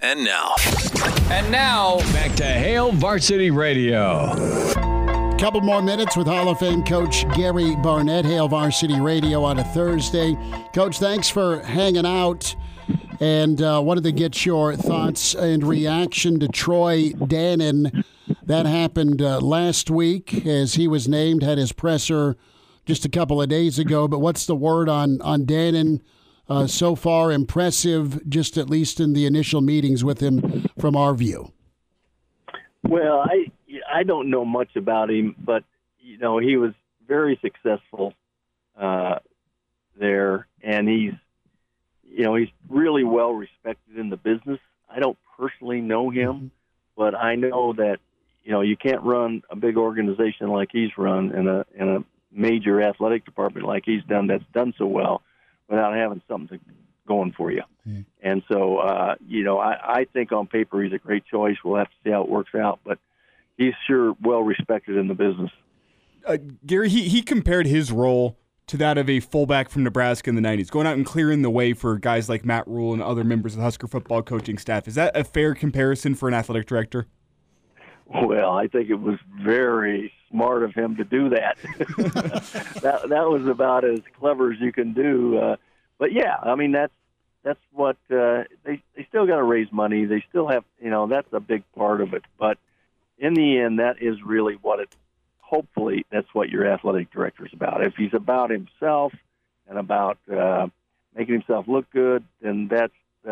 And now, back to Hail Varsity Radio. Couple more minutes with Hall of Fame coach Gary Barnett, Hail Varsity Radio on a Thursday. Coach, thanks for hanging out, and wanted to get your thoughts and reaction to Troy Dannen. That happened last week as he was named, had his presser just a couple of days ago. But what's the word on Dannen so far? Impressive, just at least in the initial meetings with him from our view. Well, I don't know much about him, but he was very successful there, and he's really well respected in the business. I don't personally know him, but I know that you can't run a big organization like he's run in a major athletic department like he's done, that's done so well, without having something going for you. And so, I think on paper he's a great choice. We'll have to see how it works out, but he's sure well respected in the business. Gary, he compared his role to that of a fullback from Nebraska in the 90s, going out and clearing the way for guys like Matt Rule and other members of the Husker football coaching staff. Is that a fair comparison for an athletic director? Well, I think it was very smart of him to do that. that was about as clever as you can do. But yeah, I mean that's what they still got to raise money. They still have, that's a big part of it. But in the end, that is really what it. Hopefully, that's what your athletic director is about. If he's about himself and about making himself look good, then that's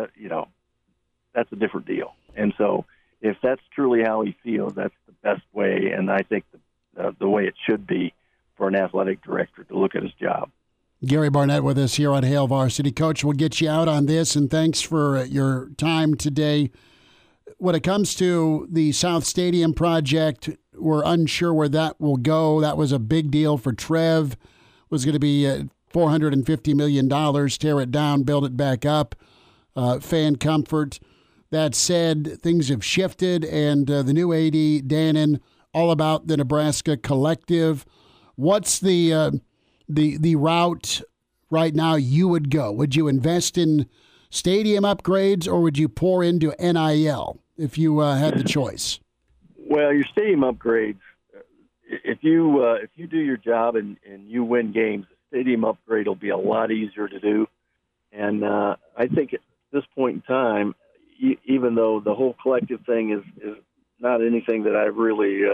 a different deal. And so, if that's truly how he feels, that's the best way, and I think the way it should be for an athletic director to look at his job. Gary Barnett with us here on Hail Varsity. Coach, we'll get you out on this, and thanks for your time today. When it comes to the South Stadium project, we're unsure where that will go. That was a big deal for Trev. Was going to be $450 million, tear it down, build it back up, fan comfort. That said, things have shifted, and the new AD, Dannen, all about the Nebraska collective. What's the route right now you would go? Would you invest in stadium upgrades, or would you pour into NIL if you had the choice? Well, your stadium upgrades, if you do your job and you win games, the stadium upgrade will be a lot easier to do. And I think at this point in time, even though the whole collective thing is not anything that I really,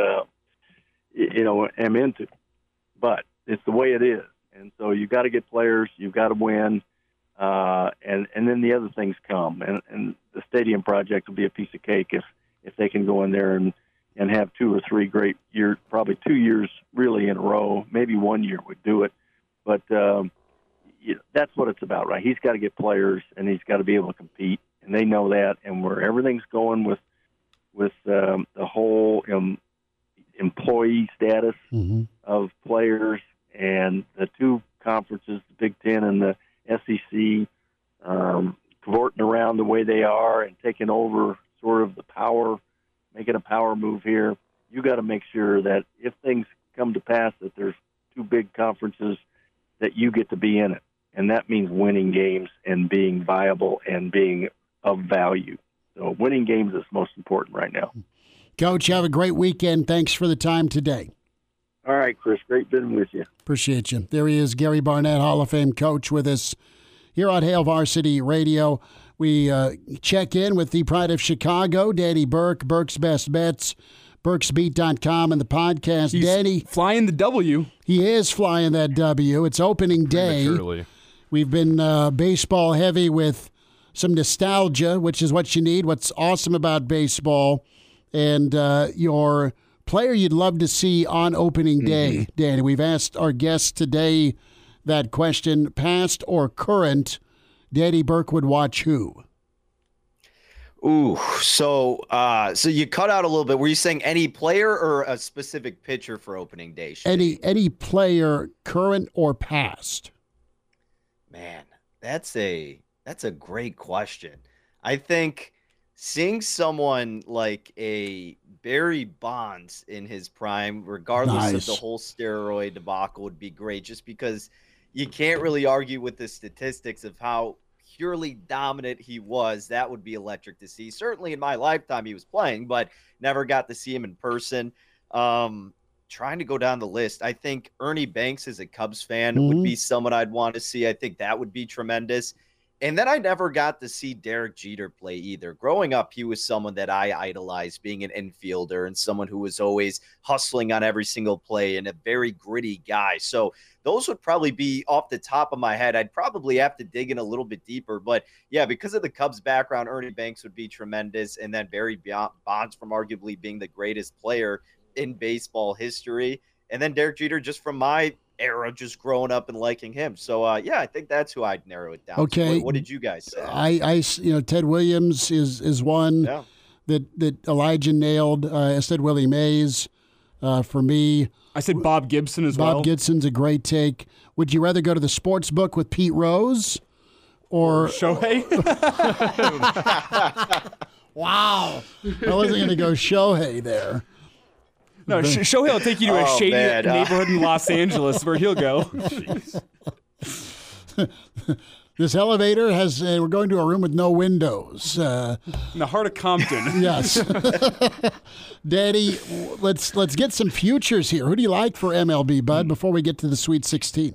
am into, but it's the way it is. And so you've got to get players, you've got to win, and then the other things come. And the stadium project will be a piece of cake if they can go in there and have 2 or 3 great years, probably 2 years really in a row. Maybe 1 year would do it. But that's what it's about, right? He's got to get players, and he's got to be able to compete. And they know that, and where everything's going with the whole employee status of players and the 2 conferences, the Big Ten and the SEC, cavorting around the way they are and taking over sort of the power, making a power move here. You got to make sure that if things come to pass, that there's 2 big conferences, that you get to be in it. And that means winning games and being viable and being of value. So winning games is most important right now. Coach, have a great weekend. Thanks for the time today. All right, Chris. Great being with you. Appreciate you. There he is, Gary Barnett, Hall of Fame coach, with us here on Hail Varsity Radio. We check in with the pride of Chicago, Danny Burke, Burke's Best Bets, Burke'sBeat.com, and the podcast. He's Danny, flying the W. He is flying that W. It's opening day. Prematurely. We've been baseball heavy with some nostalgia, which is what you need. What's awesome about baseball, and your player you'd love to see on opening day, Danny. We've asked our guests today that question, past or current. Danny Burke would watch who? Ooh, so you cut out a little bit. Were you saying any player or a specific pitcher for opening day? Any player, current or past? Man, that's a great question. I think seeing someone like a Barry Bonds in his prime, regardless of the whole steroid debacle, would be great, just because you can't really argue with the statistics of how purely dominant he was, that would be electric to see. Certainly in my lifetime he was playing, but never got to see him in person. Trying to go down the list, I think Ernie Banks as a Cubs fan would be someone I'd want to see. I think that would be tremendous. And then I never got to see Derek Jeter play either. Growing up, he was someone that I idolized, being an infielder and someone who was always hustling on every single play and a very gritty guy. So those would probably be off the top of my head. I'd probably have to dig in a little bit deeper. But, yeah, because of the Cubs background, Ernie Banks would be tremendous. And then Barry Bonds from arguably being the greatest player in baseball history. And then Derek Jeter just from my era, just growing up and liking him. So, I think that's who I'd narrow it down okay. to. What did you guys say? Ted Williams is one that Elijah nailed. I said Willie Mays for me. I said Bob Gibson as well. Bob Gibson's a great take. Would you rather go to the sports book with Pete Rose or Shohei? Wow. I wasn't going to go Shohei there. No, Shohei will take you to a shady neighborhood in Los Angeles where he'll go. This elevator has, we're going to a room with no windows. In the heart of Compton. Yes. Daddy, let's get some futures here. Who do you like for MLB, bud, before we get to the Sweet 16?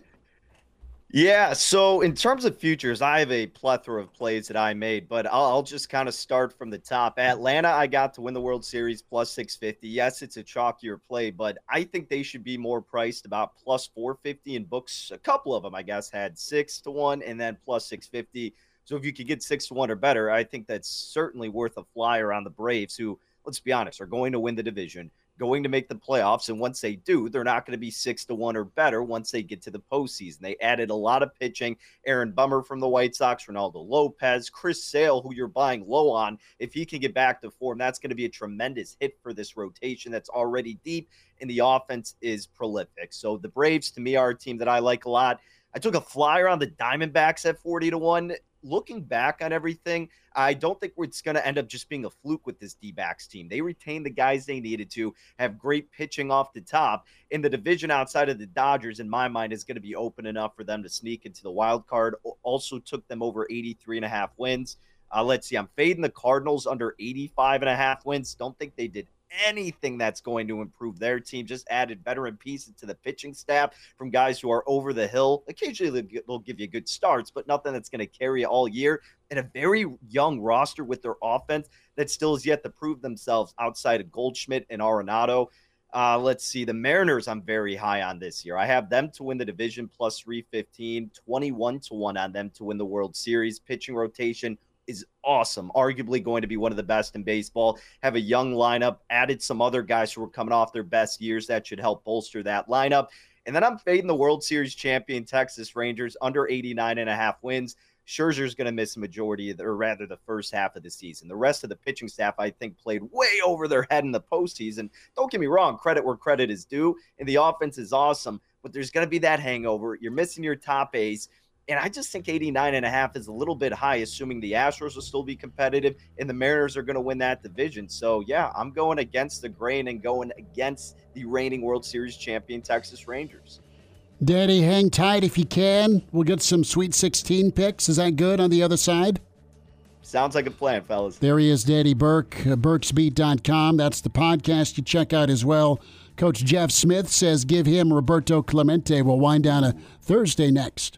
Yeah, so in terms of futures, I have a plethora of plays that I made, but I'll just kind of start from the top. Atlanta, I got to win the World Series plus 650. Yes, it's a chalkier play, but I think they should be more priced about plus 450 in books. A couple of them, I guess, had 6-1 and then plus 650. So if you could get 6-1 or better, I think that's certainly worth a flyer on the Braves, who, let's be honest, are going to win the division, going to make the playoffs, and once they do, they're not going to be 6-1 or better once they get to the postseason. They added a lot of pitching. Aaron Bummer from the White Sox, Ronaldo Lopez, Chris Sale, who you're buying low on. If he can get back to form, that's going to be a tremendous hit for this rotation that's already deep, and the offense is prolific. So the Braves, to me, are a team that I like a lot. I took a flyer on the Diamondbacks at 40-1. Looking back on everything, I don't think it's going to end up just being a fluke with this D-backs team. They retained the guys they needed to, have great pitching off the top. In the division outside of the Dodgers, in my mind, is going to be open enough for them to sneak into the wild card. Also took them over 83.5 wins. Let's see, I'm fading the Cardinals under 85.5 wins. Don't think they did anything that's going to improve their team. Just added veteran pieces to the pitching staff from guys who are over the hill. Occasionally they'll give you good starts, but nothing that's going to carry you all year. And a very young roster with their offense that still is yet to prove themselves outside of Goldschmidt and Arenado. Let's see, the Mariners I'm very high on this year. I have them to win the division plus 315, 21-1 on them to win the World Series. Pitching rotation is awesome, arguably going to be one of the best in baseball. Have a young lineup, added some other guys who are coming off their best years that should help bolster that lineup. And then I'm fading the World Series champion Texas Rangers under 89.5 wins. Scherzer's going to miss a majority of the first half of the season. The rest of the pitching staff, I think, played way over their head in the postseason. Don't get me wrong, credit where credit is due, and the offense is awesome, but there's going to be that hangover. You're missing your top ace. And I just think 89.5 is a little bit high, assuming the Astros will still be competitive and the Mariners are going to win that division. So, yeah, I'm going against the grain and going against the reigning World Series champion Texas Rangers. Daddy, hang tight if you can. We'll get some Sweet 16 picks. Is that good on the other side? Sounds like a plan, fellas. There he is, Daddy Burke, BurksBeat.com. That's the podcast you check out as well. Coach Jeff Smith says give him Roberto Clemente. We'll wind down a Thursday next.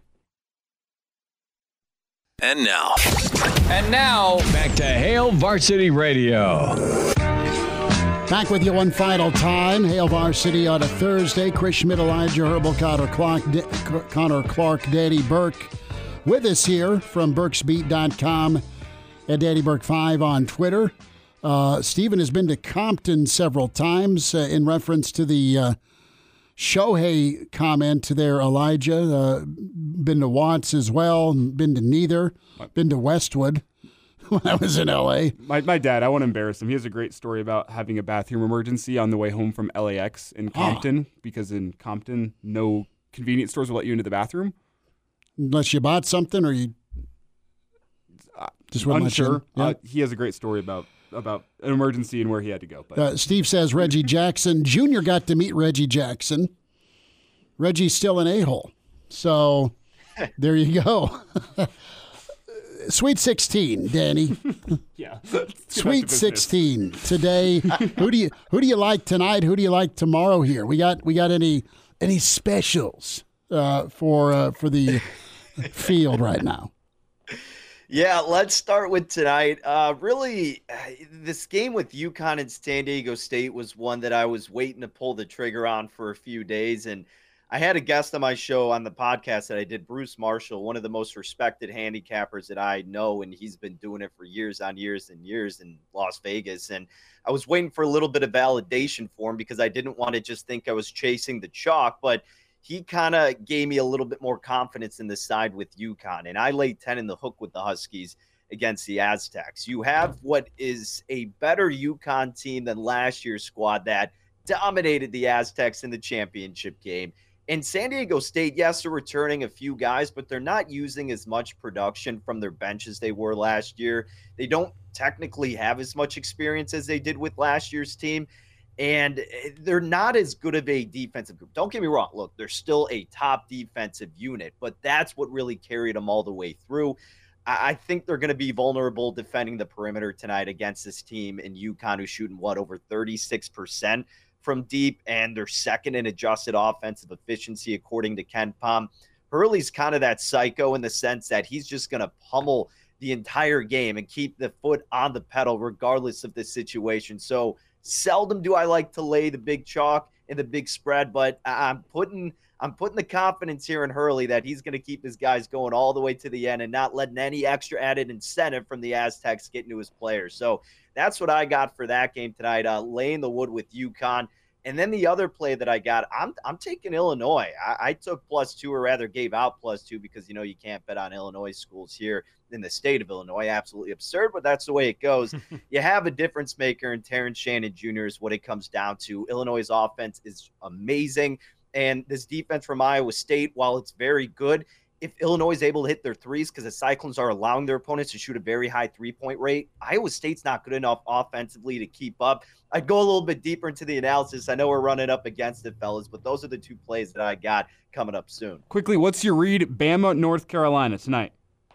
And now, back to Hail Varsity Radio. Back with you one final time. Hail Varsity on a Thursday. Chris Schmidt, Elijah Herbal, Connor Clark, Daddy Burke with us here from BurksBeat.com at Daddy Burke 5 on Twitter. Stephen has been to Compton several times in reference to the Shohei comment there, Elijah. Been to Watts as well, been to neither, been to Westwood when I was in L.A. My dad, I won't embarrass him. He has a great story about having a bathroom emergency on the way home from LAX in Compton, because in Compton, no convenience stores will let you into the bathroom. Unless you bought something or you just wouldn't unsure. let you in. Yeah. He has a great story about an emergency and where he had to go. But Steve says Reggie Jackson. Jr. got to meet Reggie Jackson. Reggie's still an a-hole. So there you go. Sweet 16, Danny. Yeah. Sweet 16 today. Who do you like tonight? Who do you like tomorrow here? We got any specials for the field right now? Yeah, let's start with tonight. Really, this game with UConn and San Diego State was one that I was waiting to pull the trigger on for a few days. And I had a guest on my show on the podcast that I did, Bruce Marshall, one of the most respected handicappers that I know. And he's been doing it for years on years and years in Las Vegas. And I was waiting for a little bit of validation for him because I didn't want to just think I was chasing the chalk. But he kind of gave me a little bit more confidence in the side with UConn. And I laid 10 in the hook with the Huskies against the Aztecs. You have what is a better UConn team than last year's squad that dominated the Aztecs in the championship game. And San Diego State, yes, they're returning a few guys, but they're not using as much production from their bench as they were last year. They don't technically have as much experience as they did with last year's team. And they're not as good of a defensive group. Don't get me wrong. Look, they're still a top defensive unit, but that's what really carried them all the way through. I think they're going to be vulnerable defending the perimeter tonight against this team in UConn who's shooting, over 36% from deep, and they're second in adjusted offensive efficiency, according to KenPom. Hurley's kind of that psycho in the sense that he's just going to pummel the entire game and keep the foot on the pedal regardless of the situation. So seldom do I like to lay the big chalk and the big spread, but I'm putting the confidence here in Hurley that he's going to keep his guys going all the way to the end and not letting any extra added incentive from the Aztecs get into his players. So that's what I got for that game tonight, laying the wood with UConn. And then the other play that I got, I'm taking Illinois. I took +2, or rather gave out +2 because, you can't bet on Illinois schools here in the state of Illinois. Absolutely absurd, but that's the way it goes. You have a difference maker in Terrence Shannon Jr. is what it comes down to. Illinois' offense is amazing. And this defense from Iowa State, while it's very good, if Illinois is able to hit their threes, because the Cyclones are allowing their opponents to shoot a very high three-point rate, Iowa State's not good enough offensively to keep up. I'd go a little bit deeper into the analysis. I know we're running up against it, fellas, but those are the two plays that I got coming up soon. Quickly, what's your read? Bama, North Carolina tonight.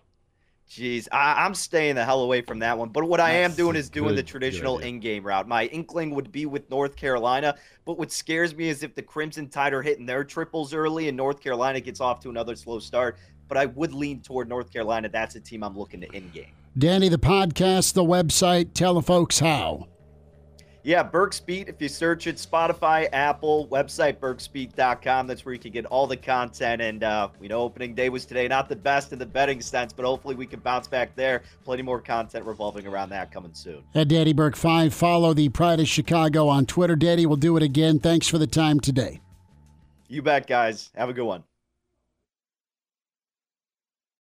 Jeez, I'm staying the hell away from that one. But what I am doing is doing the traditional in-game route. My inkling would be with North Carolina, but what scares me is if the Crimson Tide are hitting their triples early and North Carolina gets off to another slow start. But I would lean toward North Carolina. That's a team I'm looking to in-game. Danny, the podcast, the website, tell the folks how. Yeah, Burke's Beat. If you search it, Spotify, Apple, website, burksbeat.com. That's where you can get all the content. And we know opening day was today. Not the best in the betting sense, but hopefully we can bounce back there. Plenty more content revolving around that coming soon. At Danny Burke 5, follow the Pride of Chicago on Twitter. Danny will do it again. Thanks for the time today. You bet, guys. Have a good one.